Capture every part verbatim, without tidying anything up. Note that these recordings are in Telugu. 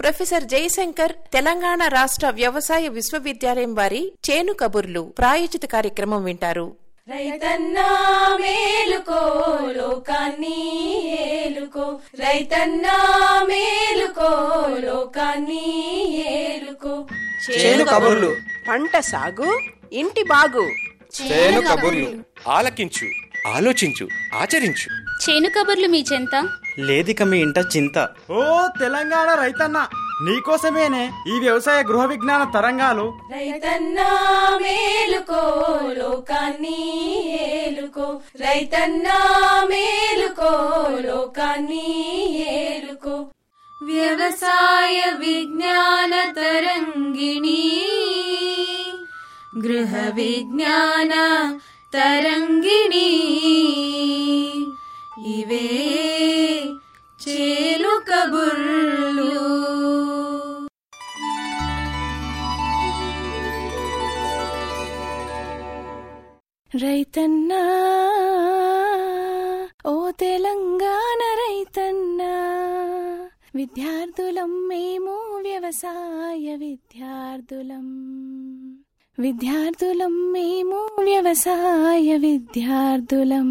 ప్రొఫెసర్ జయశంకర్ తెలంగాణ రాష్ట్ర వ్యవసాయ విశ్వవిద్యాలయం వారి చేను కబుర్లు ప్రాయోజిత కార్యక్రమం వింటారు. రైతన్నా మేలుకో లోకాన్ని ఏలుకో, రైతన్నా మేలుకో లోకాన్ని ఏలుకో. చేను కబుర్లు, పంట సాగు ఇంటి బాగు. చేను కబుర్లు ఆలకించు, ఆలోచించు, ఆచరించు. చేను కబుర్లు మీ చెంత లేదిక మీ ఇంట చింత. ఓ తెలంగాణ రైతన్న, నీకోసమేనే ఈ వ్యవసాయ గృహ విజ్ఞాన తరంగాలు. రైతన్నా మేలుకో లోకాన్ని ఏలుకో, రైతన్నా మేలుకో లోకాన్ని ఏలుకో. వ్యవసాయ విజ్ఞాన తరంగిణి, గృహ విజ్ఞాన తరంగిణి, ఇవే చేను కబుర్లు. రైతన్నా ఓ తెలంగాణ రైతన్నా, విద్యార్థులం మేము వ్యవసాయ విద్యార్థులం, విద్యార్థులం మేము వ్యవసాయ విద్యార్థులం.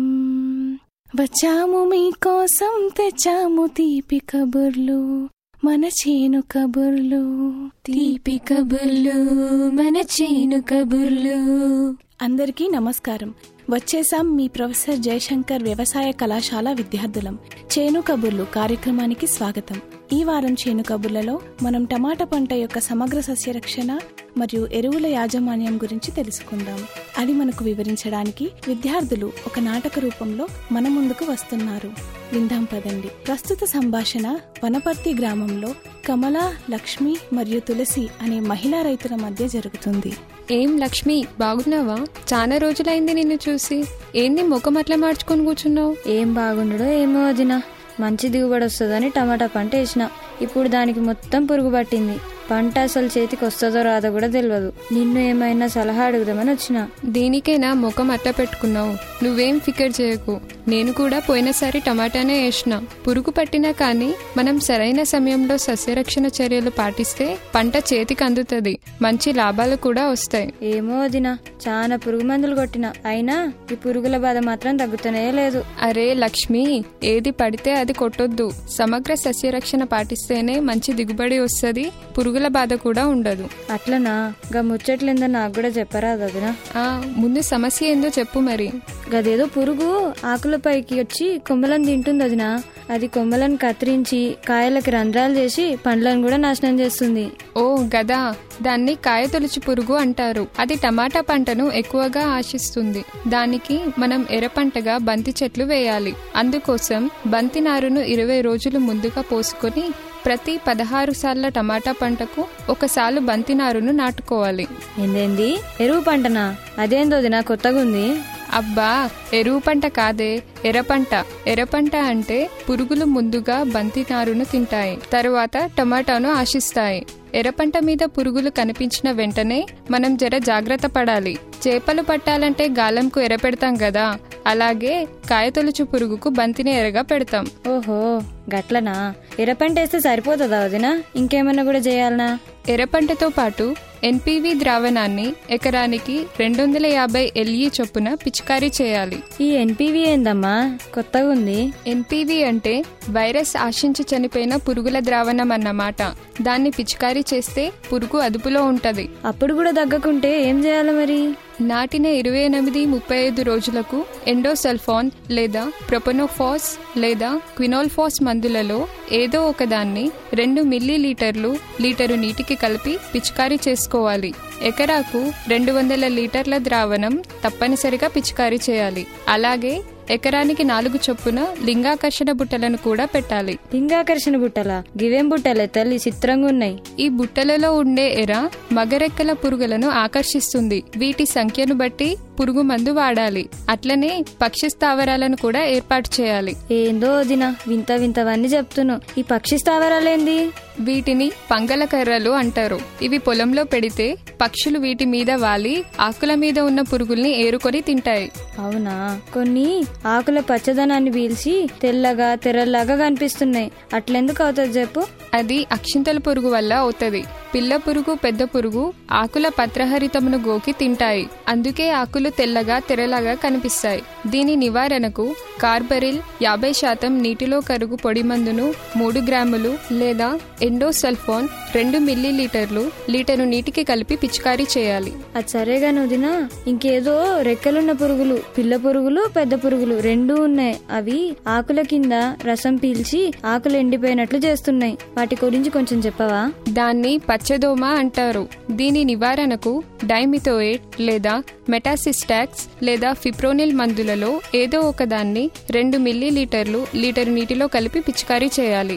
వచ్చాము మీకోసం తెచ్చాము తీపి కబుర్లు, మన చేను కబుర్లు, తీపి కబుర్లు, మన చేను కబుర్లు. అందరికీ నమస్కారం. వచ్చేసాం మీ ప్రొఫెసర్ జయశంకర్ వ్యవసాయ కళాశాల విద్యార్థులం. చేను కబుర్లు కార్యక్రమానికి స్వాగతం. ఈ వారం చేను కబుర్లలో మనం టమాటా పంట యొక్క సమగ్ర సస్యరక్షణ మరియు ఎరువుల యాజమాన్యం గురించి తెలుసుకుందాం. అది మనకు వివరించడానికి విద్యార్థులు ఒక నాటక రూపంలో మన ముందుకు వస్తున్నారు. విందాం పదండి. ప్రస్తుత సంభాషణ వనపర్తి గ్రామంలో కమల, లక్ష్మి మరియు తులసి అనే మహిళా రైతుల మధ్య జరుగుతుంది. ఏం లక్ష్మి, బాగున్నావా? చాలా రోజులైంది నిన్ను చూసి. ఏంది ముఖం అట్లా మార్చుకొని కూర్చున్నావు? ఏం బాగుండడో ఏమో వదినా, మంచి దిగుబడి వస్తుందని టమాటా పంట వేసిన. ఇప్పుడు దానికి మొత్తం పురుగు పట్టింది. పంట అసలు చేతికి వస్తుందో రాదో కూడా తెలియదు. నిన్ను ఏమైనా సలహా అడుగుదామని వచ్చిన. దీనికైనా ముఖం అట్లా పెట్టుకున్నావు? నువ్వేం ఫికర్ చేయకు. నేను కూడా పోయినసారి టమాటానే వేసిన. పురుగు పట్టినా కానీ మనం సరైన సమయంలో సస్యరక్షణ చర్యలు పాటిస్తే పంట చేతికి అందుతుంది, మంచి లాభాలు కూడా వస్తాయి. ఏమో వదినా, చాలా పురుగు మందులు కొట్టిన, అయినా ఈ పురుగుల బాధ మాత్రం తగ్గుతూనే లేదు. అరే లక్ష్మి, ఏది పడితే అది కొట్టొద్దు. సమగ్ర సస్యరక్షణ పాటిస్తేనే మంచి దిగుబడి వస్తుంది, పురుగుల బాధ కూడా ఉండదు. అట్లనా? గా ముచ్చట్లేందో నాకు కూడా చెప్పరాదు వదినా. ఆ ముందు సమస్య ఏందో చెప్పు మరి. గదేదో పురుగు ఆకుల పైకి వచ్చి కొమ్మలను తింటుంది వదినా. అది కొమ్మలను కత్తిరించి కాయలకి రంధ్రాలు చేసి పండ్లను కూడా నాశనం చేస్తుంది. ఓ గదా, దాన్ని కాయ తొలుచు పురుగు అంటారు. అది టమాటా పంటను ఎక్కువగా ఆశిస్తుంది. దానికి మనం ఎర్ర పంటగా బంతి చెట్లు వేయాలి. అందుకోసం బంతి నారును ఇరవై రోజులు ముందుగా పోసుకొని ప్రతి పదహారు సార్ల టమాటా పంటకు ఒకసారి బంతి నారును నాటుకోవాలి. ఏందేంది ఎరువు పంటనా? అదేందో వదినా, కొత్తగా ఉంది. అబ్బా, ఎరువు పంట కాదే, ఎర్ర పంట. ఎర్ర పంట అంటే పురుగులు ముందుగా బంతి నారును తింటాయి, తరువాత టమాటాను ఆశిస్తాయి. ఎర్రపంట మీద పురుగులు కనిపించిన వెంటనే మనం జర జాగ్రత్త పడాలి. చేపలు పట్టాలంటే గాలంకు ఎర పెడతాం కదా, అలాగే కాయతొలుచు పురుగుకు బంతిని ఎరగా పెడతాం. ఓహో గట్లనా? ఎర్రపంట వేస్తే సరిపోతుందా వదినా? ఇంకేమన్నా కూడా చేయాలనా? ఎర్రపంటతో పాటు ఎన్పివి ద్రావణాన్ని ఎకరానికి రెండు వందల యాభై ఎల్ఈ చొప్పున పిచికారీ చేయాలి. ఈ ఎన్పివి ఏందమ్మా, కొత్తగా ఉంది. ఎన్పివి అంటే వైరస్ ఆశించి చనిపోయిన పురుగుల ద్రావణం అన్నమాట. దాన్ని పిచికారీ చేస్తే పురుగు అదుపులో ఉంటది. అప్పుడు కూడా తగ్గకుంటే ఏం చేయాలి మరి? నాటిన ఇరవై ఎనిమిది ముప్పై ఐదు రోజులకు ఎండోసల్ఫాన్ లేదా ప్రొపనోఫాస్ లేదా క్వినోల్ఫాస్ మందులలో ఏదో ఒకదాన్ని రెండు మిల్లీ లీటర్లు లీటరు నీటికి కలిపి పిచికారీ చేసుకోవాలి. ఎకరాకు రెండు వందల లీటర్ల ద్రావణం తప్పనిసరిగా పిచికారీ చేయాలి. అలాగే ఎకరానికి నాలుగు చొప్పున లింగాకర్షణ బుట్టలను కూడా పెట్టాలి. లింగాకర్షణ బుట్టలా? గివేం బుట్టలే తల్లి, చిత్రంగా ఉన్నాయి. ఈ బుట్టలలో ఉండే ఎర మగరెక్కల పురుగులను ఆకర్షిస్తుంది. వీటి సంఖ్యను బట్టి పురుగు మందు వాడాలి. అట్లనే పక్షి స్థావరాలను కూడా ఏర్పాటు చేయాలి. ఏందో వదినా, వింత వింతవన్నీ చెప్తున్నావు. ఈ పక్షి స్థావరాలేంది? వీటిని పంగల కర్రలు అంటారు. ఇవి పొలంలో పెడితే పక్షులు వీటి మీద వాలి ఆకుల మీద ఉన్న పురుగుల్ని ఏరుకొని తింటాయి. అవునా, కొన్ని ఆకుల పచ్చదనాన్ని పీల్చి తెల్లగా తెరల్లాగా కనిపిస్తున్నాయి. అట్లెందుకు అవుతుంది చెప్పు? అది అక్షింతల పురుగు వల్ల అవుతుంది. పిల్ల పురుగు పెద్ద పురుగు ఆకుల పత్రహరితమును గోకి తింటాయి. అందుకే ఆకులు తెల్లగా తెరలాగా కనిపిస్తాయి. దీని నివారణకు కార్బరిల్ యాభై శాతం నీటిలో కరుగు పొడి మందును మూడు గ్రాములు లేదా ఎండోసల్ఫాన్ రెండు మిల్లీ లీటర్లు లీటరు నీటికి కలిపి పిచికారీ చేయాలి. అది సరేగా నుదినా, ఇంకేదో రెక్కలున్న పురుగులు, పిల్ల పురుగులు పెద్ద పురుగులు రెండూ ఉన్నాయి. అవి ఆకుల కింద రసం పీల్చి ఆకులు ఎండిపోయినట్లు చేస్తున్నాయి. వాటి గురించి కొంచెం చెప్పవా? దాన్ని పచ్చదోమ అంటారు. దీని నివారణకు డైమిథోయేట్ లేదా మెటాసిస్టాక్స్ లేదా ఫిప్రోనిల్ మందులలో ఏదో ఒకదాన్ని రెండు మిల్లీ లీటర్లు లీటరు నీటిలో కలిపి పిచికారీ చేయాలి.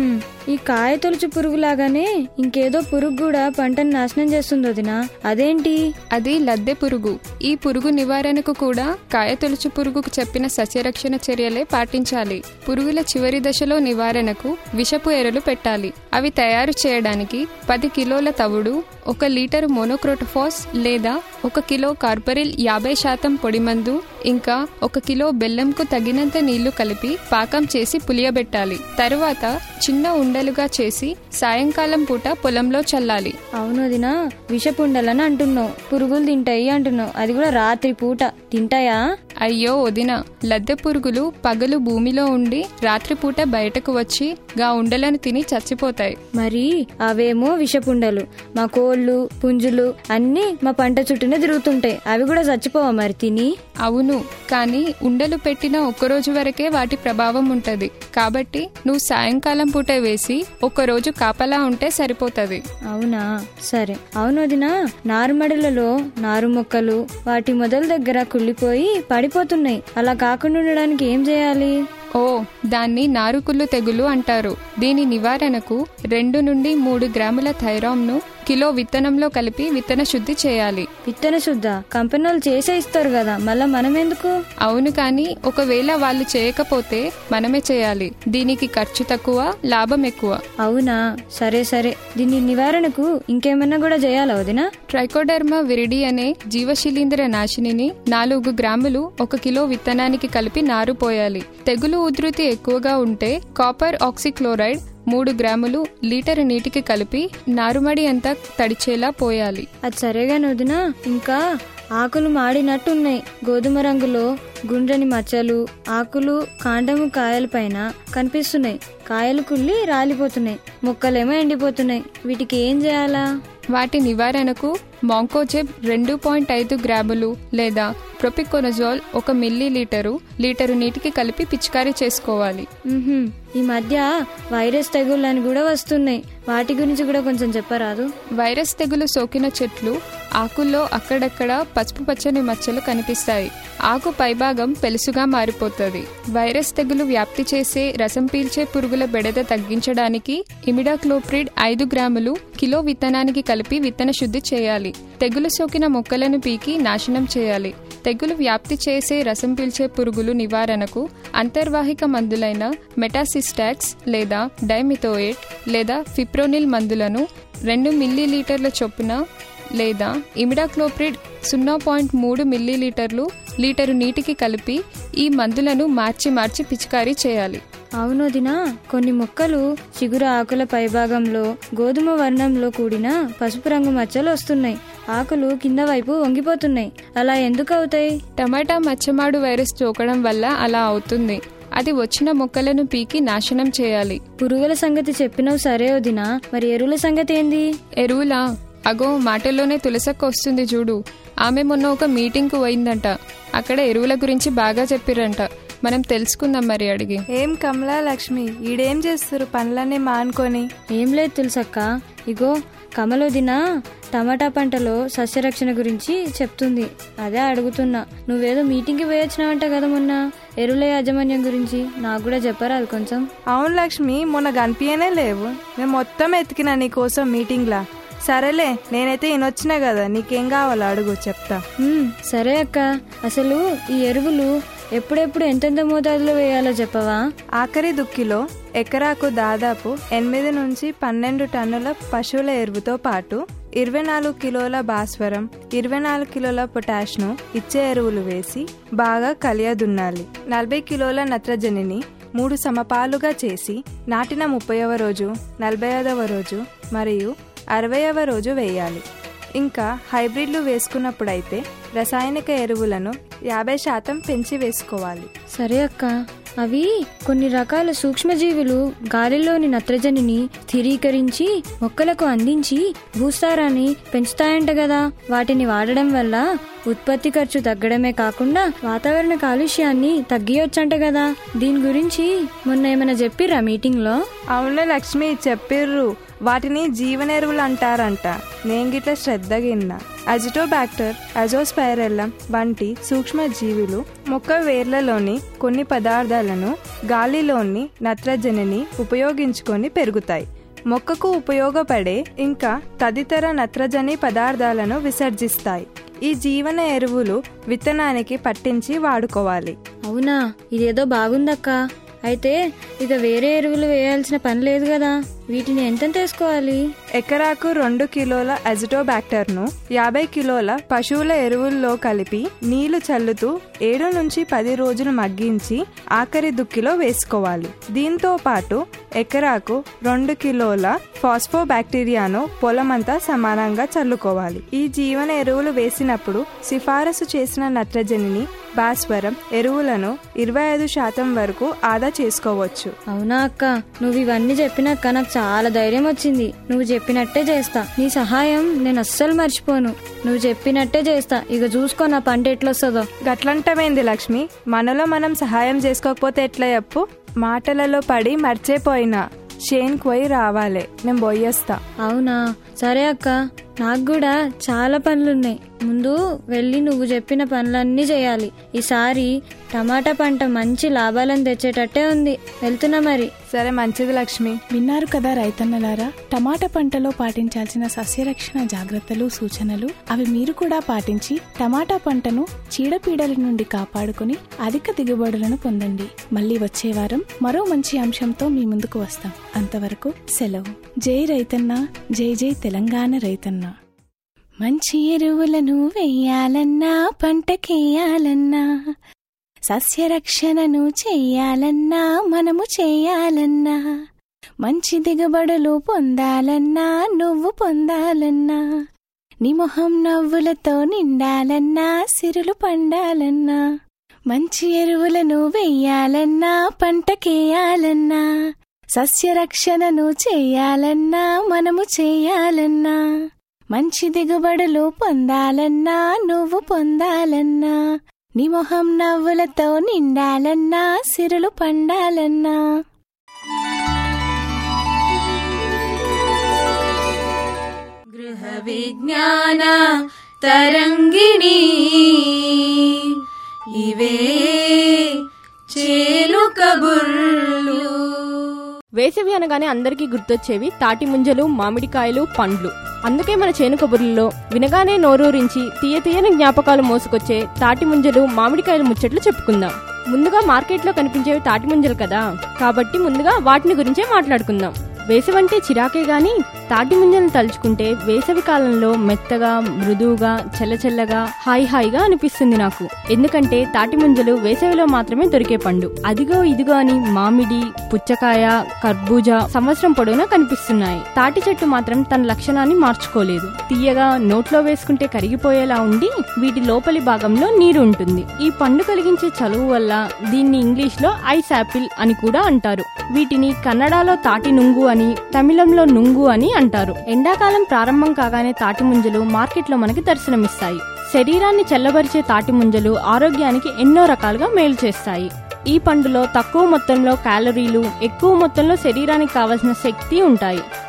ఈ కాయ తొలుచు పురుగు లాగానే ఇంకేదో పురుగు కూడా పంటను నాశనం చేస్తుంది వదినా, అదేంటి? అది లద్దె పురుగు. ఈ పురుగు నివారణకు కూడా కాయ తొలుచు పురుగుకు చెప్పిన సస్యరక్షణ చర్యలే పాటించాలి. పురుగుల చివరి దశలో నివారణకు విషపు ఎరలు పెట్టాలి. అవి తయారు చేయడానికి పది కిలోల తవుడు, ఒక లీటరు మోనోక్రోటోఫాస్ లేదా ఒక కిలో కార్బరిల్ యాభై శాతం పొడి మందు, ఇంకా ఒక కిలో బెల్లంకు తగినంత నీళ్లు కలిపి పాకం చేసి పులియబెట్టాలి. తరువాత చిన్న ఉండలుగా చేసి సాయంకాలం పూట పొలంలో చల్లాలి. అవును వదినా, విషపుండలని అంటున్నావు, పురుగులు తింటాయి అంటున్నావు, అది కూడా రాత్రి పూట తింటాయా? అయ్యో వదినా, లద్దె పురుగులు పగలు భూమిలో ఉండి రాత్రిపూట బయటకు వచ్చి గా ఉండలను తిని చచ్చిపోతాయి. మరి అవేమో విషపుండలు, మా కోళ్లు పుంజులు అన్ని మా పంట చుట్టూనే తిరుగుతుంటాయి, అవి కూడా చచ్చిపోవా మరి తిని? అవును, కానీ ఉండలు పెట్టిన ఒక్కరోజు వరకే వాటి ప్రభావం ఉంటది. కాబట్టి నువ్వు సాయంకాలం పూట వేసి ఒక్కరోజు కాపలా ఉంటే సరిపోతది. అవునా, సరే. అవును వదినా, నారుమడులలో నారు మొక్కలు వాటి మొదల దగ్గర కుళ్ళిపోయి పడిపోతున్నాయి. అలా కాకుండా ఉండడానికి ఏం చేయాలి? ఓ, దాన్ని నారుకుళ్ళు తెగులు అంటారు. దీని నివారణకు రెండు నుండి మూడు గ్రాముల థైరామ్ ను కిలో విత్తనంలో కలిపి విత్తన శుద్ధి చేయాలి. విత్తన శుద్ధ కంపెనీలు చేసే ఇస్తారు కదా, మళ్ళా మనం ఎందుకు? అవును, కానీ ఒకవేళ వాళ్ళు చేయకపోతే మనమే చేయాలి. దీనికి ఖర్చు తక్కువ, లాభం ఎక్కువ. అవునా, సరే సరే. దీని నివారణకు ఇంకేమన్నా కూడా చేయాలా వదినా? ట్రైకోడర్మా విరిడి అనే జీవశిలీంద్ర నాశినిని నాలుగు గ్రాములు ఒక కిలో విత్తనానికి కలిపి నారు పోయాలి. తెగులు ఉధృతి ఎక్కువగా ఉంటే కాపర్ ఆక్సిక్లోరైడ్ మూడు గ్రాములు లీటరు నీటికి కలిపి నారుమడి అంతా తడిచేలా పోయాలి. అది సరేగా వదినా, ఇంకా ఆకులు మాడినట్టున్నాయి, గోధుమ రంగులో గుండ్రని మచ్చలు, ఆకులు కాండము కాయల పైన కనిపిస్తున్నాయి, కాయలు కుళ్ళి రాలిపోతున్నాయి, మొక్కలేమో ఎండిపోతున్నాయి. వీటికి ఏం చేయాలా? వాటి నివారణకు మాంకోజెబ్ రెండు పాయింట్ ఐదు గ్రాములు లేదా ప్రొపికోనజోల్ ఒక మిల్లీ లీటరు లీటరు నీటికి కలిపి పిచికారీ చేసుకోవాలి. ఈ మధ్య వైరస్ తెగుళ్ళని కూడా వస్తున్నాయి, వాటి గురించి కూడా కొంచెం చెప్పరాదు? వైరస్ తెగులు సోకిన చెట్లు ఆకుల్లో అక్కడక్కడ పసుపు పచ్చని మచ్చలు కనిపిస్తాయి. ఆకు పైభాగం పెలుసుగా మారిపోతుంది. వైరస్ తెగులు వ్యాప్తి చేసే రసం పీల్చే పురుగుల బెడద తగ్గించడానికి ఇమిడాక్లోప్రిడ్ ఐదు గ్రాములు కిలో విత్తనానికి కలిపి విత్తన శుద్ధి చేయాలి. తెగులు సోకిన మొక్కలను పీకి నాశనం చేయాలి. తెగులు వ్యాప్తి చేసే రసం పీల్చే పురుగులు నివారణకు అంతర్వాహిక మందులైన మెటాసిస్టాక్స్ లేదా డైమిథోయేట్ లేదా ఫిప్రోనిల్ మందులను రెండు మిల్లీ లీటర్ల చొప్పున లేదా ఇమిడాక్లోప్రిడ్ సున్నా పాయింట్ మూడు మిల్లీ లీటర్లు లీటరు నీటికి కలిపి ఈ మందులను మార్చి మార్చి పిచికారీ చేయాలి. అవును దినా, కొన్ని మొక్కలు చిగురు ఆకుల పైభాగంలో గోధుమ వర్ణంలో కూడిన పసుపు రంగు మచ్చలు వస్తున్నాయి, ఆకులు కింద వైపు వంగిపోతున్నాయి. అలా ఎందుకు అవుతాయి? టమాటా మచ్చమాడు వైరస్ సోకడం వల్ల అలా అవుతుంది. అది వచ్చిన మొక్కలను పీకి నాశనం చేయాలి. పురుగుల సంగతి చెప్పినవు సరే వదినా, మరి ఎరువుల సంగతి ఏంది? ఎరువులా? అగో మాటల్లోనే తులసక్క వస్తుంది చూడు. ఆమె మొన్న ఒక మీటింగ్ కు పోయిందంట. అక్కడ ఎరువుల గురించి బాగా చెప్పిరంట. మనం తెలుసుకుందాం మరి అడిగి. ఏం కమలా లక్ష్మి, ఈడేం చేస్తారు పనులన్నీ మానుకొని? ఏం లేదు తులసక్క, ఇగో కమలోదిన టమాటా పంటలో సస్యరక్షణ గురించి చెప్తుంది, అదే అడుగుతున్నా. నువ్వేదో మీటింగ్కి పోయొచ్చినావంట కదా మొన్న, ఎరువుల యాజమాన్యం గురించి నాకు కూడా చెప్పరా అది కొంచెం? అవును లక్ష్మి, మొన్న కనిపించనే లేవు. నేను మొత్తం ఎతికినా నీ కోసం మీటింగ్లా. సరేలే, నేనైతే ఈయనొచ్చినా కదా, నీకేం కావాలో అడుగు చెప్తా. సరే అక్క, అసలు ఈ ఎరువులు ఎప్పుడెప్పుడు ఎంతెంత మోతాదులో వేయాలో చెప్పవా? ఆఖరి దుక్కిలో ఎకరాకు దాదాపు ఎనిమిది నుంచి పన్నెండు టన్నుల పశువుల ఎరువుతో పాటు ఇరవై నాలుగు కిలోల భాస్వరం, ఇరవై నాలుగు కిలోల పొటాష్ను ఇచ్చే ఎరువులు వేసి బాగా కలియదున్నాలి. నలభై కిలోల నత్రజనిని మూడు సమపాలుగా చేసి నాటిన ముప్పైవ రోజు, నలభై ఐదవ రోజు మరియు అరవైవ రోజు వేయాలి. ఇంకా హైబ్రిడ్లు వేసుకున్నప్పుడైతే రసాయనిక ఎరువులను యాభై శాతం పెంచి వేసుకోవాలి. సరే అక్క, అవి కొన్ని రకాల సూక్ష్మజీవులు గాలిలోని నత్రజనిని స్థిరీకరించి మొక్కలకు అందించి భూసారాన్ని పెంచుతాయంట కదా. వాటిని వాడడం వల్ల ఉత్పత్తి ఖర్చు తగ్గడమే కాకుండా వాతావరణ కాలుష్యాన్ని తగ్గియొచ్చంట కదా. దీని గురించి మొన్న ఏమైనా చెప్పిర్రా మీటింగ్ లో? అవును లక్ష్మి, చెప్పిర్రు. వాటిని జీవనెరువులు అంటారంట. నేను గిట్ల శ్రద్ధగా విన్నా. అజిటోబాక్టర్, అజోస్పైరెల్లం వంటి సూక్ష్మ జీవులు మొక్క వేర్లలోని కొన్ని పదార్థాలను గాలిలోని నత్రజనిని ఉపయోగించుకొని పెరుగుతాయి. మొక్కకు ఉపయోగపడే ఇంకా తదితర నత్రజని పదార్థాలను విసర్జిస్తాయి. ఈ జీవన ఎరువులు విత్తనానికి పట్టించి వాడుకోవాలి. అవునా, ఇదేదో బాగుందక్క. అయితే ఇక వేరే ఎరువులు వేయాల్సిన పని లేదు కదా. వీటిని ఎంతెంత వేసుకోవాలి? ఎకరాకు రెండు కిలోల అజిటోబాక్టర్ను యాభై కిలోల పశువుల ఎరువుల్లో కలిపి నీళ్లు చల్లుతూ ఏడు నుంచి పది రోజులు మగ్గించి ఆఖరి దుక్కిలో వేసుకోవాలి. దీంతో పాటు ఎకరాకు రెండు కిలోల ఫాస్ఫో బ్యాక్టీరియాను పొలమంతా సమానంగా చల్లుకోవాలి. ఈ జీవన ఎరువులు వేసినప్పుడు సిఫారసు చేసిన నత్రజనిని, భాస్వరం ఎరువులను ఇరవై ఐదు శాతం వరకు ఆదా చేసుకోవచ్చు. అవునా అక్క, నువ్వు ఇవన్నీ చెప్పినాక నాకు చాలా ధైర్యం వచ్చింది. నువ్వు చెప్పినట్టే చేస్తా. నీ సహాయం నేను అస్సలు మర్చిపోను. నువ్వు చెప్పినట్టే చేస్తా. ఇక చూసుకో నా పంట ఎట్లొస్తుందో. గట్లంటమైంది లక్ష్మి, మనలో మనం సహాయం చేసుకోకపోతే ఎట్లా చెప్పు? మాటలలో పడి మర్చిపోయినా షేన్కి పోయి రావాలి. నేను పోయేస్తా. అవునా, సరే అక్క. నాకు కూడా చాలా పనులున్నాయి. ముందు వెళ్ళి నువ్వు చెప్పిన పనులన్నీ చేయాలి. ఈసారి టమాటా పంట మంచి లాభాలను తెచ్చేటట్టే ఉంది. వెళ్తున్నా మరి. సరే, మంచిది లక్ష్మి. విన్నారు కదా రైతన్నలారా, టమాటా పంటలో పాటించాల్సిన సస్యరక్షణ జాగ్రత్తలు, సూచనలు. అవి మీరు కూడా పాటించి టమాటా పంటను చీడపీడల నుండి కాపాడుకుని అధిక దిగుబడులను పొందండి. మళ్ళీ వచ్చే వారం మరో మంచి అంశంతో మీ ముందుకు వస్తాం. అంతవరకు సెలవు. జై రైతన్న, జై జై తెలంగాణ రైతన్న. మంచి ఎరువులను వెయ్యాలన్నా, పంటకేయాలన్నా, సస్యరక్షణను చెయ్యాలన్నా, మనము చెయ్యాలన్నా, మంచి దిగుబడులు పొందాలన్నా, నువ్వు పొందాలన్నా, నీ మొహం నవ్వులతో నిండాలన్నా, సిరులు పండాలన్నా, మంచి ఎరువులను వెయ్యాలన్నా, పంటకేయాలన్నా, సస్యరక్షణను చెయ్యాలన్నా, మనము చెయ్యాలన్నా, మంచి దిగుబడులు పొందాలన్నా, నువ్వు పొందాలన్నా, నీ మొహం నవ్వులతో నిండాలన్నా, సిరులు పండాలన్నా. గృహ విజ్ఞాన తరంగిణి ఇవే చేను కబుర్లు. వేసవి అనగానే అందరికీ గుర్తొచ్చేవి తాటి ముంజలు, మామిడికాయలు, పండ్లు. అందుకే మన చేను కబుర్లలో వినగానే నోరూరించి తీయ తీయని జ్ఞాపకాలు మోసుకొచ్చే తాటి ముంజలు, మామిడికాయలు ముచ్చట్లు చెప్పుకుందాం. ముందుగా మార్కెట్లో కనిపించేవి తాటి ముంజలు కదా, కాబట్టి ముందుగా వాటిని గురించే మాట్లాడుకుందాం. వేసవంటే చిరాకే గాని తాటి ముంజలను తలుచుకుంటే వేసవి కాలంలో మెత్తగా, మృదువుగా, చల్లచల్లగా, హాయి హాయిగా అనిపిస్తుంది నాకు. ఎందుకంటే తాటి ముంజలు వేసవిలో మాత్రమే దొరికే పండు. అదిగో ఇదిగో అని మామిడి, పుచ్చకాయ, కర్బూజా సంవత్సరం పొడవునా కనిపిస్తున్నాయి. తాటి చెట్టు మాత్రం తన లక్షణాన్ని మార్చుకోలేదు. తీయగా, నోట్లో వేసుకుంటే కరిగిపోయేలా ఉండి వీటి లోపలి భాగంలో నీరు ఉంటుంది. ఈ పండు కలిగించే చలువు వల్ల దీన్ని ఇంగ్లీష్ లో ఐస్ యాపిల్ అని కూడా అంటారు. వీటిని కన్నడలో తాటి నుంగు అని, తమిళంలో నుంగు అని అంటారు. ఎండాకాలం ప్రారంభం కాగానే తాటి ముంజలు మార్కెట్లో మనకి దర్శనమిస్తాయి. శరీరాన్ని చల్లబరిచే తాటి ముంజలు ఆరోగ్యానికి ఎన్నో రకాలుగా మేలు చేస్తాయి. ఈ పండులో తక్కువ మొత్తంలో క్యాలరీలు, ఎక్కువ మొత్తంలో శరీరానికి కావలసిన శక్తి ఉంటాయి.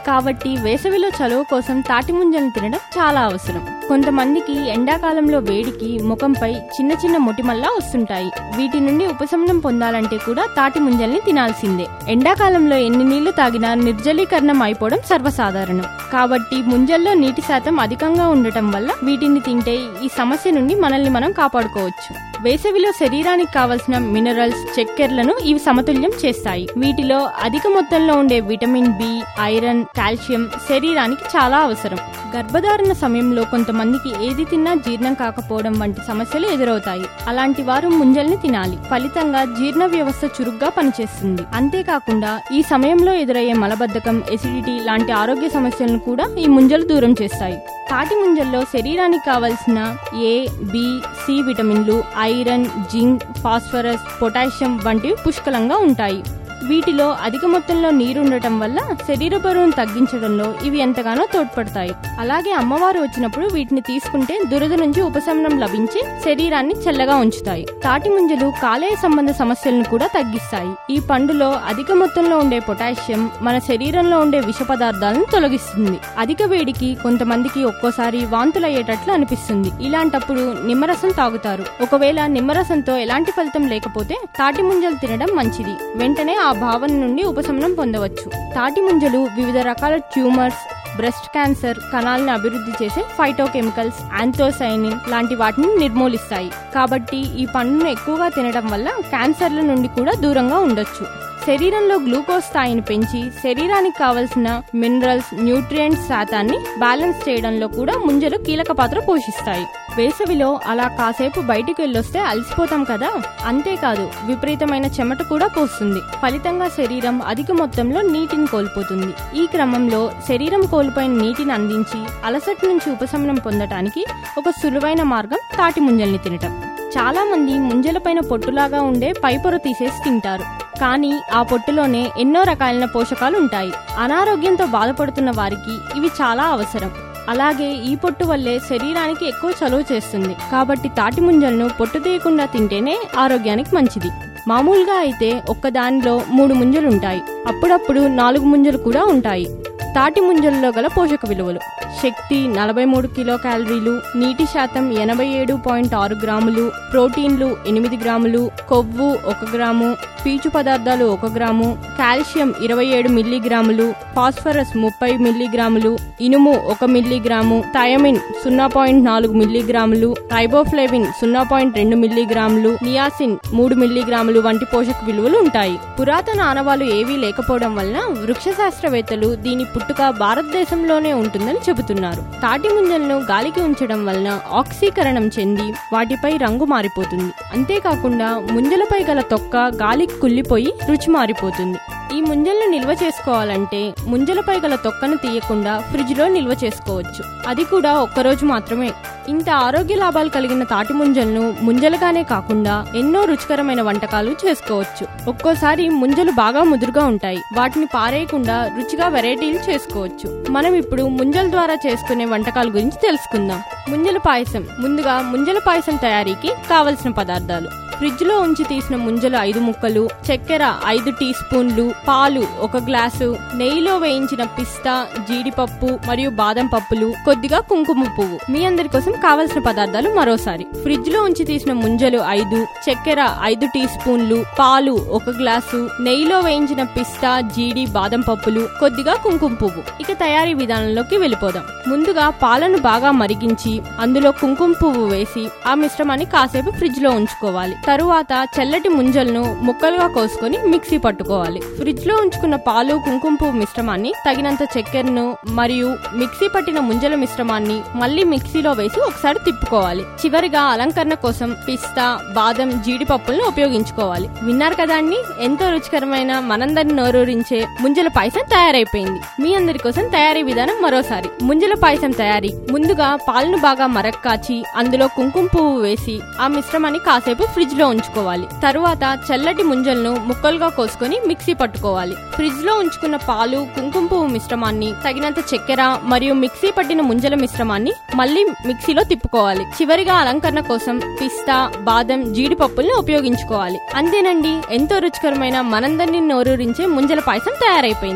కాబట్టి వేసవిలో చలువ కోసం తాటి ముంజలను తినడం చాలా అవసరం. కొంతమందికి ఎండాకాలంలో వేడికి ముఖంపై చిన్న చిన్న మొటిమల్లా వస్తుంటాయి. వీటి నుండి ఉపశమనం పొందాలంటే కూడా తాటి ముంజల్ని తినాల్సిందే. ఎండాకాలంలో ఎన్ని నీళ్లు తాగినా నిర్జలీకరణం అయిపోవడం సర్వసాధారణం. కాబట్టి ముంజల్లో నీటి శాతం అధికంగా ఉండటం వల్ల వీటిని తింటే ఈ సమస్య నుండి మనల్ని మనం కాపాడుకోవచ్చు. వేసవిలో శరీరానికి కావలసిన మినరల్స్, చక్కెరలను ఇవి సమతుల్యం చేస్తాయి. వీటిలో అధిక మొత్తంలో ఉండే విటమిన్ బి, ఐరన్, కాల్షియం శరీరానికి చాలా అవసరం. గర్భధారణ సమయంలో కొంతమందికి ఏది తిన్నా జీర్ణం కాకపోవడం వంటి సమస్యలు ఎదురవుతాయి. అలాంటి వారు ముంజల్ని తినాలి. ఫలితంగా జీర్ణ వ్యవస్థ చురుగ్గా పనిచేస్తుంది. అంతేకాకుండా ఈ సమయంలో ఎదురయ్యే మలబద్ధకం, ఎసిడిటీ లాంటి ఆరోగ్య సమస్యలను కూడా ఈ ముంజలు దూరం చేస్తాయి. తాటి ముంజల్లో శరీరానికి కావలసిన ఏ, బి, సి విటమిన్లు, ఐరన్, జింక్, ఫాస్ఫరస్, పొటాషియం వంటివి పుష్కలంగా ఉంటాయి. వీటిలో అధిక మొత్తంలో నీరుండటం వల్ల శరీర బరువును తగ్గించడంలో ఇవి ఎంతగానో తోడ్పడతాయి. అలాగే అమ్మవారు వచ్చినప్పుడు వీటిని తీసుకుంటే దురద నుంచి ఉపశమనం లభించి శరీరాన్ని చల్లగా ఉంచుతాయి. తాటి ముంజలు కాలేయ సంబంధ సమస్యలను కూడా తగ్గిస్తాయి. ఈ పండులో అధిక మొత్తంలో ఉండే పొటాషియం మన శరీరంలో ఉండే విష పదార్థాలను తొలగిస్తుంది. అధిక వేడికి కొంతమందికి ఒక్కోసారి వాంతులయ్యేటట్లు అనిపిస్తుంది. ఇలాంటప్పుడు నిమ్మరసం తాగుతారు. ఒకవేళ నిమ్మరసంతో ఎలాంటి ఫలితం లేకపోతే తాటి ముంజలు తినడం మంచిది. వెంటనే ఆ భావన నుండి ఉపశమనం పొందవచ్చు. తాటి ముంజలు వివిధ రకాల ట్యూమర్స్, బ్రెస్ట్ క్యాన్సర్ కణాలను అభివృద్ధి చేసే ఫైటోకెమికల్స్, యాంథోసైనిన్ లాంటి వాటిని నిర్మూలిస్తాయి. కాబట్టి ఈ పండును ఎక్కువగా తినడం వల్ల క్యాన్సర్ల నుండి కూడా దూరంగా ఉండొచ్చు. శరీరంలో గ్లూకోజ్ స్థాయిని పెంచి శరీరానికి కావలసిన మినరల్స్, న్యూట్రియంట్స్ శాతాన్ని బ్యాలెన్స్ చేయడంలో కూడా ముంజలు కీలక పాత్ర పోషిస్తాయి. వేసవిలో అలా కాసేపు బయటికి వెళ్ళొస్తే అలసిపోతాం కదా, అంతేకాదు విపరీతమైన చెమట కూడా పోస్తుంది. ఫలితంగా శరీరం అధిక మొత్తంలో నీటిని కోల్పోతుంది. ఈ క్రమంలో శరీరం కోల్పోయిన నీటిని అందించి అలసట నుంచి ఉపశమనం పొందటానికి ఒక సులువైన మార్గం తాటి ముంజల్ని తినటం. చాలా మంది ముంజలపైన పొట్టులాగా ఉండే పైపొర తీసేసి తింటారు. కానీ ఆ పొట్టులోనే ఎన్నో రకాలైన పోషకాలు ఉంటాయి. అనారోగ్యంతో బాధపడుతున్న వారికి ఇవి చాలా అవసరం. అలాగే ఈ పొట్టు వల్లే శరీరానికి ఎక్కువ చలువ చేస్తుంది. కాబట్టి తాటి ముంజలను పొట్టు తీయకుండా తింటేనే ఆరోగ్యానికి మంచిది. మామూలుగా అయితే ఒక్కదానిలో మూడు ముంజలుంటాయి. అప్పుడప్పుడు నాలుగు ముంజలు కూడా ఉంటాయి. తాటి ముంజల్లో గల పోషక విలువలు: శక్తి నలభై మూడు కిలో క్యాలరీలు, నీటి శాతం ఎనభై ఏడు పాయింట్ ఆరు గ్రాములు, ప్రోటీన్లు ఎనిమిది గ్రాములు, కొవ్వు ఒక గ్రాము, పీచు పదార్థాలు ఒక గ్రాము, కాల్షియం ఇరవై ఏడు మిల్లీగ్రాములు, ఫాస్ఫరస్ ముప్పై మిల్లీగ్రాములు, ఇనుము ఒక మిల్లీగ్రాము, థయమిన్ సున్నా పాయింట్ నాలుగు మిల్లీగ్రాములు, రైబోఫ్లేవిన్ సున్నా పాయింట్ రెండు మిల్లీగ్రాములు, నియాసిన్ మూడు మిల్లీగ్రాములు వంటి పోషక విలువలు ఉంటాయి. పురాతన ఆనవాలు ఏవీ లేకపోవడం వలన వృక్ష శాస్త్రవేత్తలు దీని పుట్టుక భారతదేశంలోనే ఉంటుందని చెబుతున్నారు. తాటి ముంజలను గాలికి ఉంచడం వలన ఆక్సీకరణం చెంది వాటిపై రంగు మారిపోతుంది. అంతేకాకుండా ముంజలపై గల తొక్క గాలికి కుళ్ళిపోయి రుచి మారిపోతుంది. ఈ ముంజలను నిల్వ చేసుకోవాలంటే ముంజలపై గల తొక్కను తీయకుండా ఫ్రిడ్జ్ లో నిల్వ చేసుకోవచ్చు. అది కూడా ఒక్కరోజు మాత్రమే. ఇంత ఆరోగ్య లాభాలు కలిగిన తాటి ముంజలను ముంజలుగానే కాకుండా ఎన్నో రుచికరమైన వంటకాలు చేసుకోవచ్చు. ఒక్కోసారి ముంజలు బాగా ముదురుగా ఉంటాయి. వాటిని పారేయకుండా రుచిగా వెరైటీలు చేసుకోవచ్చు. మనం ఇప్పుడు ముంజల ద్వారా చేసుకునే వంటకాల గురించి తెలుసుకుందాం. ముంజల పాయసం. ముందుగా ముంజల పాయసం తయారీకి కావలసిన పదార్థాలు: ఫ్రిడ్జ్ లో ఉంచి తీసిన ముంజలు ఐదు ముక్కలు, చక్కెర ఐదు టీ స్పూన్లు, పాలు ఒక గ్లాసు, నెయ్యిలో వేయించిన పిస్తా, జీడిపప్పు మరియు బాదం పప్పులు, కొద్దిగా కుంకుమ పువ్వు. మీ అందరి కోసం కావలసిన పదార్థాలు మరోసారి: ఫ్రిడ్జ్ లో ఉంచి తీసిన ముంజలు ఐదు, చక్కెర ఐదు టీ స్పూన్లు, పాలు ఒక గ్లాసు, నెయ్యిలో వేయించిన పిస్తా, జీడి, బాదం పప్పులు, కొద్దిగా కుంకుమ పువ్వు. ఇక తయారీ విధానంలోకి వెళ్ళిపోదాం. ముందుగా పాలను బాగా మరిగించి అందులో కుంకుమ పువ్వు వేసి ఆ మిశ్రమాన్ని కాసేపు ఫ్రిడ్జ్ లో ఉంచుకోవాలి. తరువాత చల్లటి ముంజలను ముక్కలుగా కోసుకొని మిక్సీ పట్టుకోవాలి. ఫ్రిడ్జ్ లో ఉంచుకున్న పాలు, కుంకుమ పువ్వు మిశ్రమాన్ని, తగినంత చక్కెరను మరియు మిక్సీ పట్టిన ముంజల మిశ్రమాన్ని మళ్లీ మిక్సీలో వేసి ఒకసారి తిప్పుకోవాలి. చివరిగా అలంకరణ కోసం పిస్తా, బాదం, జీడిపప్పులను ఉపయోగించుకోవాలి. విన్నారు కదా అండి, ఎంతో రుచికరమైన మనందరిని నోరూరించే ముంజల పాయసం తయారైపోయింది. మీ అందరి కోసం తయారీ విధానం మరోసారి: ముంజల పాయసం తయారీ: ముందుగా పాలను బాగా మరక్కాచి అందులో కుంకుమ పువ్వు వేసి ఆ మిశ్రమాన్ని కాసేపు ఫ్రిడ్జ్ లో ఉంచుకోవాలి. తరువాత చల్లటి ముంజలను ముక్కలుగా కోసుకొని మిక్సీ పట్టుకోవాలి. ఫ్రిడ్జ్ లో ఉంచుకున్న పాలు, కుంకుమ పువ్వు మిశ్రమాన్ని, తగినంత చక్కెర మరియు మిక్సీ పట్టిన ముంజల మిశ్రమాన్ని మళ్లీ మిక్సీలో తిప్పుకోవాలి. చివరిగా అలంకరణ కోసం పిస్తా, బాదం, జీడిపప్పులను ఉపయోగించుకోవాలి. అంతేనండి, ఎంతో రుచికరమైన మనందరినీ నోరూరించే ముంజల పాయసం తయారైపోయింది.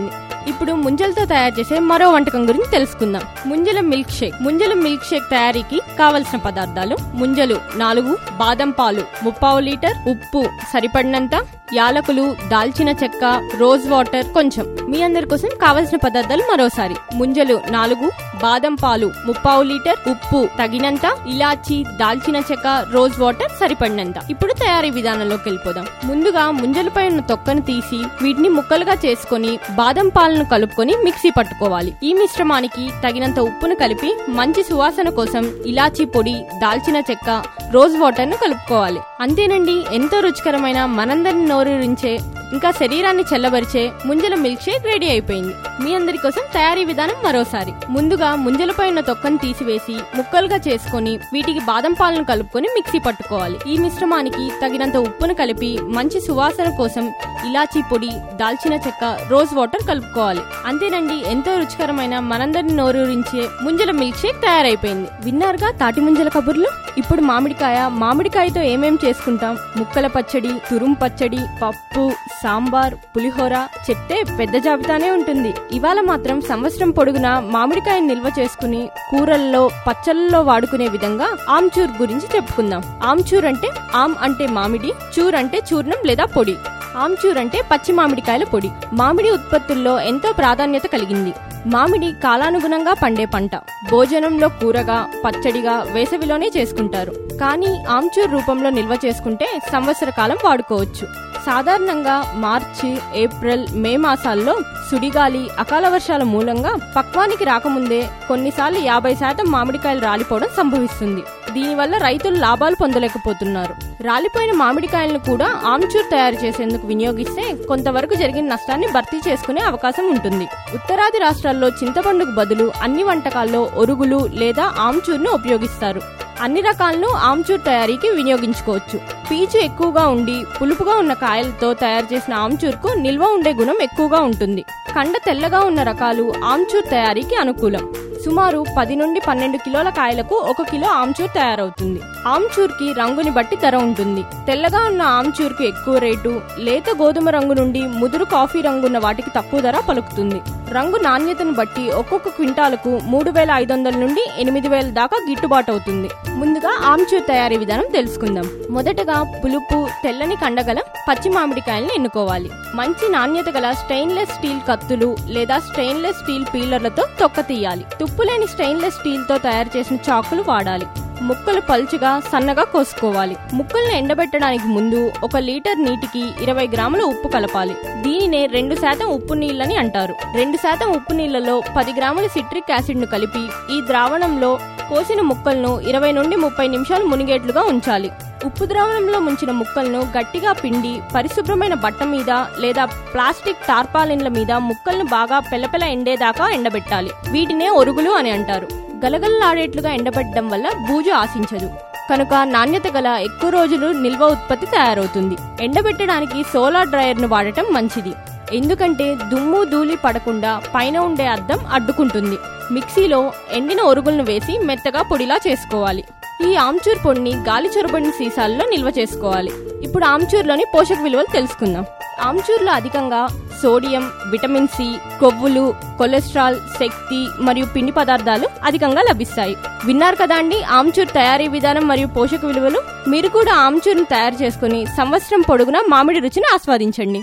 ఇప్పుడు ముంజలతో తయారు చేసే మరో వంటకం గురించి తెలుసుకుందాం. ముంజల మిల్క్ షేక్. ముంజల మిల్క్ షేక్ తయారీకి కావలసిన పదార్థాలు: ముంజలు నాలుగు, బాదం పాలు ముప్పావు లీటర్, ఉప్పు సరిపడినంత, యాలకులు, దాల్చిన చెక్క, రోజ్ వాటర్ కొంచెం. మీ అందరి కోసం కావలసిన పదార్థాలు మరోసారి: ముంజలు నాలుగు, బాదం పాలు ముప్పావు లీటర్, ఉప్పు తగినంత, ఇలాచి, దాల్చిన చెక్క, రోజ్ వాటర్ సరిపడినంత. ఇప్పుడు తయారీ విధానంలోకి వెళ్ళిపోదాం. ముందుగా ముంజలపై ఉన్న తొక్కను తీసి వీటిని ముక్కలుగా చేసుకుని బాదం పాలను కలుపుకొని మిక్సీ పట్టుకోవాలి. ఈ మిశ్రమానికి తగినంత ఉప్పును కలిపి మంచి సువాసన కోసం ఇలాచి పొడి, దాల్చిన చెక్క, రోజ్ వాటర్ ను కలుపుకోవాలి. అంతేనండి, ఎంతో రుచికరమైన మనందరిని నోరూరించే ఇంకా శరీరాన్ని చల్లబరిచే ముంజల మిల్క్ షేక్ రెడీ అయిపోయింది. మీ అందరి కోసం తయారీ విధానం మరోసారి: ముందుగా ముంజలపై ఉన్న తొక్కను తీసివేసి ముక్కలుగా చేసుకుని వీటికి బాదం పాలను కలుపుకొని మిక్సీ పట్టుకోవాలి. ఈ మిశ్రమానికి తగినంత ఉప్పును కలిపి మంచి సువాసన కోసం ఇలాచీ పొడి, దాల్చిన చెక్క, రోజ్ వాటర్ కలుపుకోవాలి. అంతేనండి, ఎంతో రుచికరమైన మనందరిని నోరూరించే ముంజల మిల్క్ షేక్ తయారైపోయింది. విన్నారుగా తాటి ముంజల కబుర్లు. ఇప్పుడు మామిడికాయ. మామిడికాయతో ఏమేం చేసుకుంటాం? ముక్కల పచ్చడి, తురుం పచ్చడి, పప్పు, సాంబార్, పులిహోర చెప్తే పెద్ద జాబితానే ఉంటుంది. ఇవాళ మాత్రం సంవత్సరం పొడుగునా మామిడికాయను నిల్వ చేసుకుని కూరల్లో, పచ్చళ్ళలో వాడుకునే విధంగా ఆమ్చూర్ గురించి చెప్పుకుందాం. ఆమ్చూర్ అంటే ఆమ్ అంటే మామిడి, చూర్ అంటే చూర్ణం లేదా పొడి. ఆమ్చూర్ అంటే పచ్చి మామిడికాయల పొడి. మామిడి ఉత్పత్తుల్లో ఎంతో ప్రాధాన్యత కలిగింది. మామిడి కాలానుగుణంగా పండే పంట. భోజనంలో కూరగా, పచ్చడిగా వేసవిలోనే చేసుకుంటారు. కానీ ఆమ్చూర్ రూపంలో నిల్వ చేసుకుంటే సంవత్సర కాలం వాడుకోవచ్చు. సాధారణంగా మార్చి, ఏప్రిల్, మే మాసాల్లో సుడిగాలి, అకాల వర్షాల మూలంగా పక్వానికి రాకముందే కొన్నిసార్లు యాభై శాతం మామిడికాయలు రాలిపోవడం సంభవిస్తుంది. దీనివల్ల రైతులు లాభాలు పొందలేకపోతున్నారు. రాలిపోయిన మామిడికాయలను కూడా ఆమ్చూర్ తయారు చేసేందుకు వినియోగిస్తే కొంతవరకు జరిగిన నష్టాన్ని భర్తీ చేసుకునే అవకాశం ఉంటుంది. ఉత్తరాది రాష్ట్రాల్లో చింతపండుకు బదులు అన్ని వంటకాల్లో ఒరుగులు లేదా ఆమ్చూర్ను ఉపయోగిస్తారు. అన్ని రకాలను ఆమ్చూర్ తయారీకి వినియోగించుకోవచ్చు. పీచు ఎక్కువగా ఉండి పులుపుగా ఉన్న కాయలతో తయారు చేసిన ఆమ్చూర్కు నిల్వ ఉండే గుణం ఎక్కువగా ఉంటుంది. కండ తెల్లగా ఉన్న రకాలు ఆమ్చూర్ తయారీకి అనుకూలం. సుమారు పది నుండి పన్నెండు కిలోల కాయలకు ఒక కిలో ఆమ్చూర్ తయారవుతుంది. ఆమ్చూర్ కి రంగుని బట్టి ధర ఉంటుంది. తెల్లగా ఉన్న ఆమ్చూర్ కు ఎక్కువ రేటు, లేత గోధుమ రంగు నుండి ముదురు కాఫీ రంగున్న వాటికి తక్కువ ధర పలుకుతుంది. రంగు నాణ్యతను బట్టి ఒక్కొక్క క్వింటాలకు మూడు వేల ఐదు వందల నుండి ఎనిమిది వేల దాకా గిట్టుబాటు అవుతుంది. ముందుగా ఆమ్చూర్ తయారీ విధానం తెలుసుకుందాం. మొదటగా పులుపు, తెల్లని కండగల పచ్చి మామిడికాయలను ఎన్నుకోవాలి. మంచి నాణ్యత గల స్టెయిన్లెస్ స్టీల్ కత్తులు లేదా స్టెయిన్లెస్ స్టీల్ పీలర్లతో తొక్క తీయాలి. తుప్పులేని స్టెయిన్లెస్ స్టీల్ తో తయారు చేసిన చాకులు వాడాలి. ముక్కలు పలుచగా, సన్నగా కోసుకోవాలి. ముక్కలను ఎండబెట్టడానికి ముందు ఒక లీటర్ నీటికి ఇరవై గ్రాముల ఉప్పు కలపాలి. దీనినే రెండు శాతం ఉప్పు నీళ్ళని అంటారు. రెండు శాతం ఉప్పు నీళ్లలో పది గ్రాముల సిట్రిక్ యాసిడ్ ను కలిపి ఈ ద్రావణంలో కోసిన ముక్కలను ఇరవై నుండి ముప్పై నిమిషాలు మునిగేట్లుగా ఉంచాలి. ఉప్పు ద్రావణంలో ముంచిన ముక్కలను గట్టిగా పిండి పరిశుభ్రమైన బట్ట మీద లేదా ప్లాస్టిక్ టార్పాలిన్ల మీద ముక్కలను బాగా పెలపెల ఎండేదాకా ఎండబెట్టాలి. వీటినే ఒరుగులు అని అంటారు. గలగలలాడేట్లుగా ఎండబెట్టడం వల్ల బూజు ఆశించదు. కనుక నాణ్యత గల ఎక్కువ రోజులు నిల్వ ఉత్పత్తి తయారవుతుంది. ఎండబెట్టడానికి సోలార్ డ్రైయర్ ను వాడటం మంచిది. ఎందుకంటే దుమ్ము ధూళి పడకుండా పైన ఉండే అద్దం అడ్డుకుంటుంది. మిక్సీలో ఎండిన ఒరుగులను వేసి మెత్తగా పొడిలా చేసుకోవాలి. ఈ ఆమ్చూర్ పొడిని గాలి చొరబడిన సీసాల్లో నిల్వ చేసుకోవాలి. ఇప్పుడు ఆమ్చూర్లోని పోషక విలువలు తెలుసుకుందాం. ఆమ్చూర్లో అధికంగా సోడియం, విటమిన్ సి, కొవ్వులు, కొలెస్ట్రాల్, శక్తి మరియు పిండి పదార్థాలు అధికంగా లభిస్తాయి. విన్నారు కదా అండి ఆమ్చూర్ తయారీ విధానం మరియు పోషక విలువలు. మీరు కూడా ఆమ్చూర్ను తయారు చేసుకుని సంవత్సరం పొడుగునా మామిడి రుచిని ఆస్వాదించండి.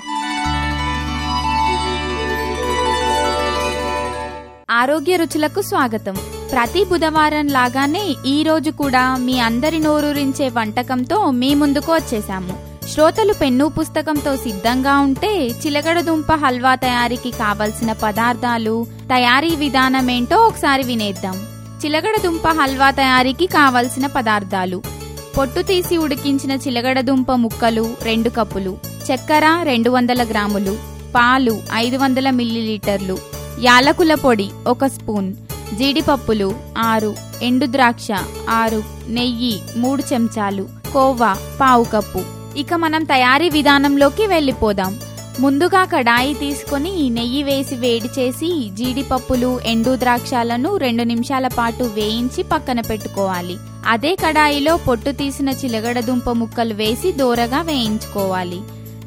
ఆరోగ్య రుచులకు స్వాగతం. ప్రతి బుధవారం లాగానే ఈ రోజు కూడా మీ అందరి నోరూరించే వంటకంతో మీ ముందుకు వచ్చేసాము. శ్రోతలు పెన్ను పుస్తకంతో సిద్ధంగా ఉంటే చిలగడదుంప హల్వా తయారీకి కావలసిన పదార్థాలు, తయారీ విధానమేంటో ఒకసారి వినేద్దాం. చిలగడదుంప హల్వా తయారీకి కావలసిన పదార్థాలు: పొట్టు తీసి ఉడికించిన చిలగడదుంప ముక్కలు రెండు కప్పులు, చక్కెర రెండు వందల గ్రాములు, పాలు ఐదు వందల మిల్లీలీటర్లు, యాలకుల పొడి ఒక స్పూన్, జీడిపప్పులు ఆరు, ఎండు ద్రాక్ష ఆరు, నెయ్యి మూడు చెంచాలు, కోవా పావు కప్పు. ఇక మనం తయారీ విధానంలోకి వెళ్ళిపోదాం. ముందుగా కడాయి తీసుకొని నెయ్యి వేసి వేడి చేసి జీడిపప్పులు, ఎండు ద్రాక్షలను రెండు నిమిషాల పాటు వేయించి పక్కన పెట్టుకోవాలి. అదే కడాయిలో పొట్టు తీసిన చిలగడదుంప ముక్కలు వేసి దోరగా వేయించుకోవాలి.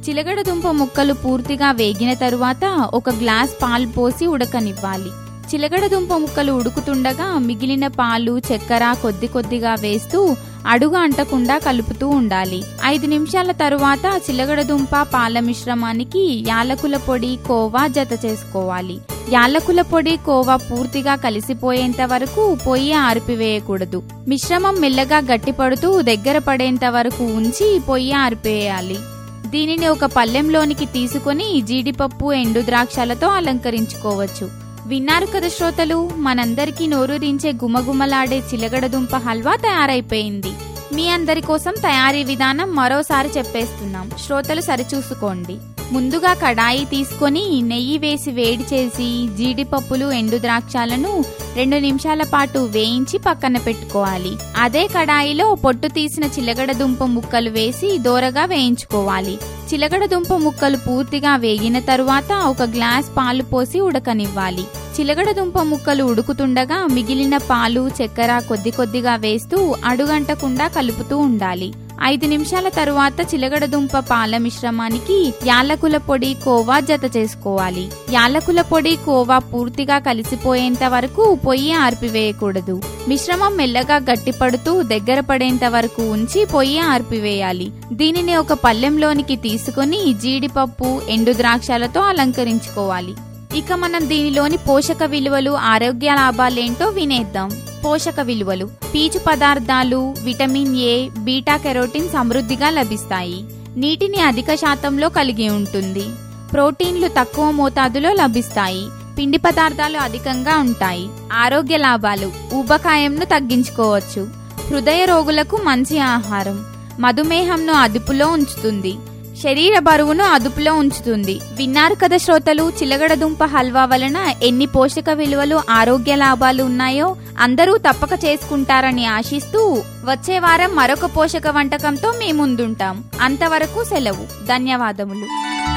చిలగడదుంప ముక్కలు పూర్తిగా వేగిన తరువాత ఒక గ్లాస్ పాలు పోసి ఉడకనివ్వాలి. చిలగడదుంప ముక్కలు ఉడుకుతుండగా మిగిలిన పాలు, చక్కెర కొద్ది కొద్దిగా వేస్తూ అడుగు అంటకుండా కలుపుతూ ఉండాలి. ఐదు నిమిషాల తరువాత చిలగడదుంప పాల మిశ్రమానికి యాలకుల పొడి, కోవా జత చేసుకోవాలి. యాలకుల పొడి, కోవా పూర్తిగా కలిసిపోయేంత వరకు పొయ్యి ఆర్పివేయకూడదు. మిశ్రమం మెల్లగా గట్టిపడుతూ దగ్గర పడేంత వరకు ఉంచి పొయ్యి ఆర్పేయాలి. దీనిని ఒక పళ్ళెంలోనికి తీసుకొని జీడిపప్పు, ఎండు ద్రాక్షలతో అలంకరించుకోవచ్చు. విన్నారు కదా శ్రోతలు, మనందరికీ నోరూరించే గుమగుమలాడే చిలగడదుంప హల్వా తయారైపోయింది. మీ అందరి కోసం తయారీ విధానం మరోసారి చెప్పేస్తున్నాం, శ్రోతలు సరిచూసుకోండి. ముందుగా కడాయి తీసుకొని నెయ్యి వేసి వేడి చేసి జీడిపప్పులు, ఎండు ద్రాక్షాలను రెండు నిమిషాల పాటు వేయించి పక్కన పెట్టుకోవాలి. అదే కడాయిలో పొట్టు తీసిన చిలగడదుంప ముక్కలు వేసి దోరగా వేయించుకోవాలి. చిలగడదుంప ముక్కలు పూర్తిగా వేగిన తరువాత ఒక గ్లాస్ పాలు పోసి ఉడకనివ్వాలి. చిలగడదుంప ముక్కలు ఉడుకుతుండగా మిగిలిన పాలు, చక్కెర కొద్ది కొద్దిగా వేస్తూ అడుగంటకుండా కలుపుతూ ఉండాలి. ఐదు నిమిషాల తరువాత చిలగడదుంప పాల మిశ్రమానికి యాలకుల పొడి, కోవా జత చేసుకోవాలి. యాలకుల పొడి, కోవా పూర్తిగా కలిసిపోయేంత వరకు పొయ్యి ఆర్పివేయకూడదు. మిశ్రమం మెల్లగా గట్టిపడుతూ దగ్గర పడేంత వరకు ఉంచి పొయ్యి ఆర్పివేయాలి. దీనిని ఒక పళ్ళెంలోనికి తీసుకుని జీడిపప్పు, ఎండు ద్రాక్షలతో అలంకరించుకోవాలి. ఇక మనం దీనిలోని పోషక విలువలు, ఆరోగ్య లాభాలేంటో వినేద్దాం. పోషక విలువలు: పీచు పదార్థాలు, విటమిన్ ఏ, బీటా కెరోటిన్ సమృద్ధిగా లభిస్తాయి. నీటిని అధిక శాతంలో కలిగి ఉంటుంది. ప్రోటీన్లు తక్కువ మోతాదులో లభిస్తాయి. పిండి పదార్థాలు అధికంగా ఉంటాయి. ఆరోగ్య లాభాలు: ఊబకాయంను తగ్గించుకోవచ్చు. హృదయ రోగులకు మంచి ఆహారం. మధుమేహంను అదుపులో ఉంచుతుంది. శరీర బరువును అదుపులో ఉంచుతుంది. విన్నారు కదా శ్రోతలు, చిలగడదుంప హల్వా వలన ఎన్ని పోషక విలువలు, ఆరోగ్య లాభాలు ఉన్నాయో అందరూ తప్పక చేసుకుంటారని ఆశిస్తూ వచ్చే వారం మరొక పోషక వంటకంతో మీ ముందుంటాం. అంతవరకు సెలవు. ధన్యవాదములు.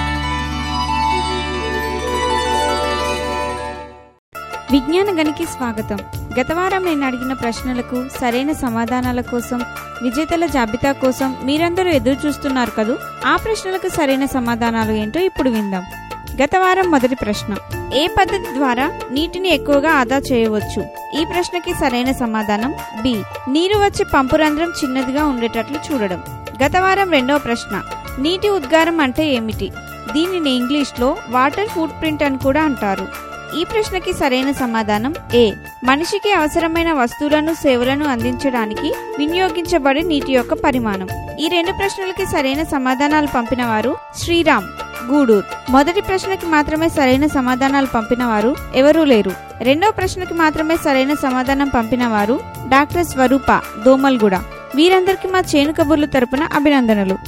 విజ్ఞాన గనికి స్వాగతం. గత వారం నేను అడిగిన ప్రశ్నలకు సరైన సమాధానాల కోసం, విజేతల జాబితా కోసం మీరందరూ ఎదురు చూస్తున్నారు కదూ. ఆ ప్రశ్నలకు సరైన సమాధానాలు ఏంటో ఇప్పుడు విందాం. గత వారం మొదటి ప్రశ్న: ఏ పద్ధతి ద్వారా నీటిని ఎక్కువగా ఆదా చేయవచ్చు? ఈ ప్రశ్నకి సరైన సమాధానం బి, నీరు వచ్చి పంపు రంధ్రం చిన్నదిగా ఉండేటట్లు చూడడం. గత వారం రెండవ ప్రశ్న: నీటి ఉద్గారం అంటే ఏమిటి? దీనిని ఇంగ్లీష్లో వాటర్ ఫుట్ ప్రింట్ అని కూడా అంటారు. ఈ ప్రశ్నకి సరైన సమాధానం ఏ, మనిషికి అవసరమైన వస్తువులను, సేవలను అందించడానికి వినియోగించబడే నీటి యొక్క పరిమాణం. ఈ రెండు ప్రశ్నలకి సరైన సమాధానాలు పంపిన వారు శ్రీరామ్, గూడూర్. మొదటి ప్రశ్నకి మాత్రమే సరైన సమాధానాలు పంపిన వారు ఎవరూ లేరు. రెండో ప్రశ్నకి మాత్రమే సరైన సమాధానం పంపిన వారు డాక్టర్ స్వరూప, దోమల్గూడ. వీరందరికీ మా చేను కబుర్లు తరపున అభినందనలు.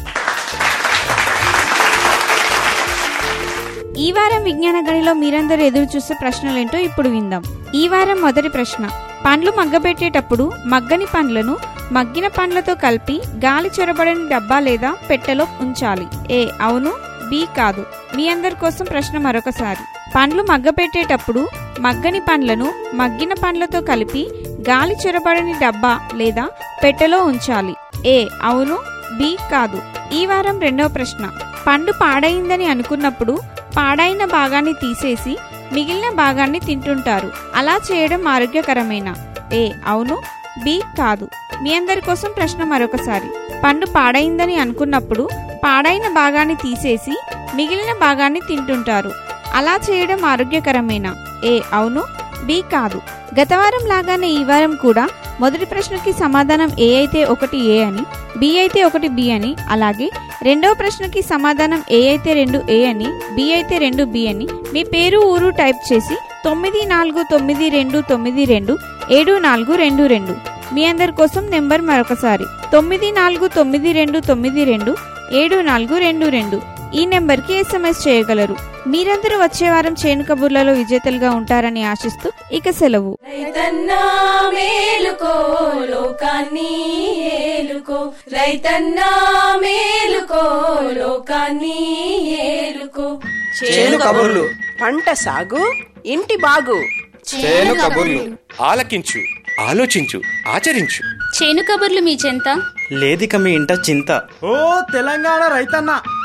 ఈ వారం విజ్ఞాన గనిలో మీరందరూ ఎదురు చూసే ప్రశ్నలేంటో ఇప్పుడు విందాం. ఈ వారం మొదటి ప్రశ్న: పండ్లు మగ్గబెట్టేటప్పుడు మగ్గని పండ్లను మగ్గిన పండ్లతో కలిపి గాలి చొరబడని డబ్బా లేదా పెట్టెలో ఉంచాలి. ఏ అవును, బి కాదు. మీ అందరి కోసం ప్రశ్న మరొకసారి. పండ్లు మగ్గబెట్టేటప్పుడు మగ్గని పండ్లను మగ్గిన పండ్లతో కలిపి గాలి చొరబడని డబ్బా లేదా పెట్టెలో ఉంచాలి. ఏ అవును, బి కాదు. ఈ వారం రెండవ ప్రశ్న: పండు పాడైందని అనుకున్నప్పుడు పాడైన భాగాన్ని తీసేసి మిగిలిన భాగాన్ని తింటుంటారు. అలా చేయడం ఆరోగ్యకరమేనా? ఏ అవును, బి కాదు. మీ అందరి కోసం ప్రశ్న మరొకసారి. పండు పాడైందని అనుకున్నప్పుడు పాడైన భాగాన్ని తీసేసి మిగిలిన భాగాన్ని తింటుంటారు. అలా చేయడం ఆరోగ్యకరమేనా? ఏ అవును, బి కాదు. గత వారం లాగానే ఈ వారం కూడా మొదటి ప్రశ్నకి సమాధానం ఏ అయితే ఒకటి ఏ అని, బి అయితే ఒకటి బి అని, అలాగే రెండవ ప్రశ్నకి సమాధానం ఏ అయితే రెండు ఏ అని, బి అయితే రెండు బి అని మీ పేరు, ఊరు టైప్ చేసి తొమ్మిది నాలుగు తొమ్మిది రెండు తొమ్మిది రెండు ఏడు నాలుగు రెండు రెండు. మీ అందరి కోసం నెంబర్ మరొకసారి: తొమ్మిది నాలుగు తొమ్మిది రెండు తొమ్మిది రెండు ఏడు నాలుగు రెండు రెండు. ఈ నెంబర్ కి ఎస్ఎంఎస్ చేయగలరు. మీరందరూ వచ్చే వారం చేను కబుర్లలో విజేతలుగా ఉంటారని ఆశిస్తూ ఇక సెలవు. రైతన్నా మేలుకో, లోకాన్ని ఏలుకో. రైతన్నా మేలుకో, లోకాన్ని ఏలుకో. చేను కబుర్లు, పంట సాగు, ఇంటి బాగు. చేను కబుర్లు ఆలకించు, ఆలోచించు, ఆచరించు. చేను కబుర్లు మీ చెంత లేదిక మీ ఇంట చింత. ఓ తెలంగాణ రైతన్న,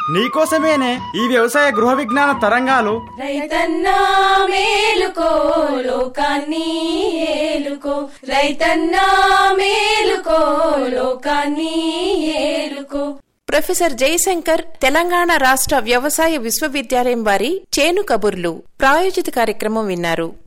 నీకోసమేనే ఈ వ్యవసాయ గృహ విజ్ఞాన తరంగాలు. రైతన్నా మేలుకో లోకాన్ని ఏలుకో, రైతన్నా మేలుకో లోకాన్ని ఏలుకో. ప్రొఫెసర్ జయశంకర్ తెలంగాణ రాష్ట్ర వ్యవసాయ విశ్వవిద్యాలయం వారి చేను కబుర్లు ప్రాయోజిత కార్యక్రమం విన్నారు.